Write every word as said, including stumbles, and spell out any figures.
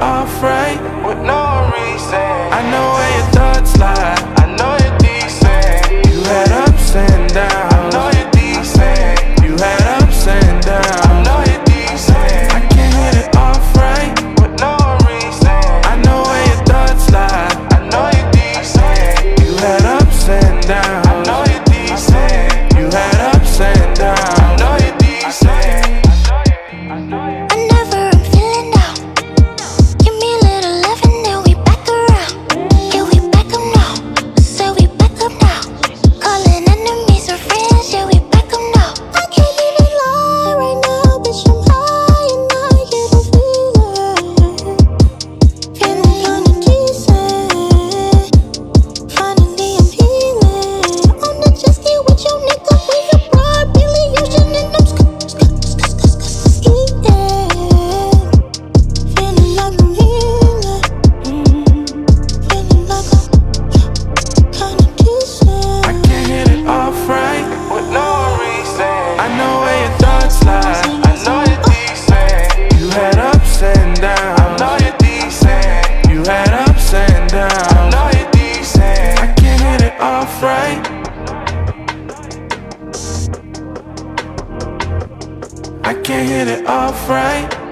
off right with no reason. I know where your thoughts lie. I know you're decent. You had ups and I downs. know you're decent. You had ups and I downs. know you're decent. I can't hit it off right with no reason. I know where your thoughts lie. I know you're decent. You had ups and I downs. know you're decent. You had ups and I downs. know you're decent. Whenever I'm feeling down, give me a little love and then we back around. Yeah, we back up now. So we back up now. Calling enemies or friends, yeah, we back up now. I can't even lie right now, bitch, I'm high and I get a feeling. Feeling kinda decent. Finally I'm healing. On the jet ski with your nigga, we abroad, Billy Ocean and I'm sk- sk- sk- sk- sk- sk- eating. Feeling like I'm healing. Feeling like I'm kinda decent. I can't hit it off right with no reason. I know where your thoughts lie. I know you're decent. You had ups and I downs. know you're decent. You had ups and I downs. know you're decent. I can't hit it off right I can't hit it off right